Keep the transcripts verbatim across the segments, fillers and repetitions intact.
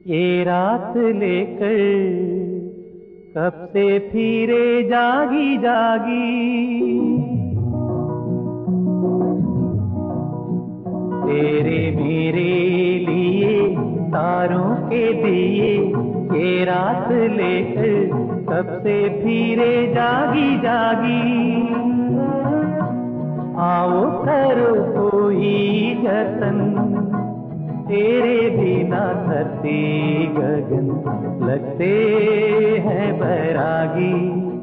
ये रात लेकर कब से फिरे जागी जागी, तेरे मेरे लिए तारों के दिए। ये रात लेकर कब से फिरे जागी जागी, आओ करो कोई जतन, तेरे बिना धरती गगन लगते हैं बैरागी।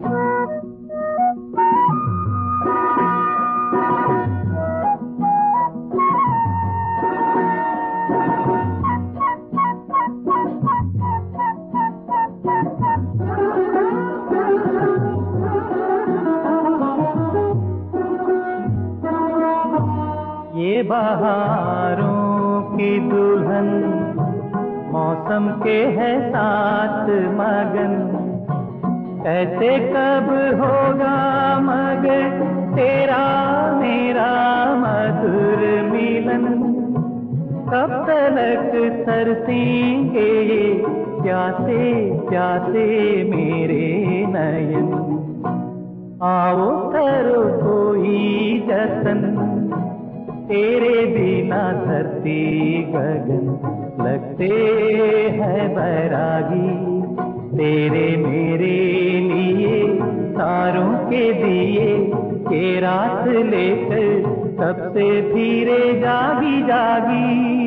ये बहारों की दुल्हन मौसम के है साथ मगन, कैसे कब होगा मगर तेरा मेरा मधुर मिलन। कब तक तरसेंगे ये प्यासे प्यासे मेरे नयन, आओ करो कोई जतन, तेरे बिना धरती गगन लगते हैं बैरागी। तेरे मेरे लिए तारों के दिए, ये रात लेकर कब से फिरे जागी जागी।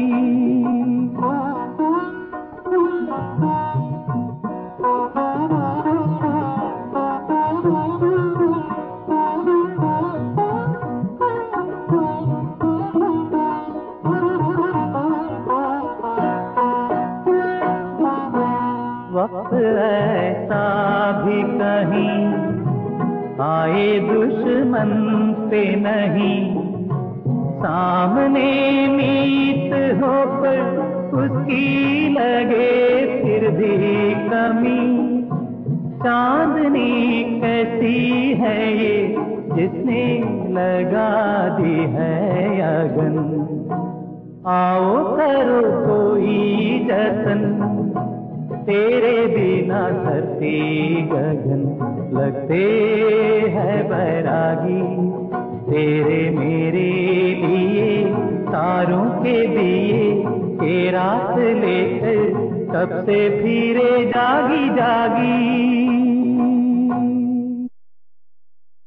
वक्त ऐसा भी कहीं आए दुश्मन पे नहीं, सामने मीत होकर उसकी लगे फिर भी कमी। चांदनी कैसी है ये जिसने लगा दी है अगन, आओ करो कोई जतन, तेरे बिना धरती गगन लगते हैं बैरागी। तेरे मेरे लिए तारों के दिए, ये रात लेकर कब से फिरे जागी जागी।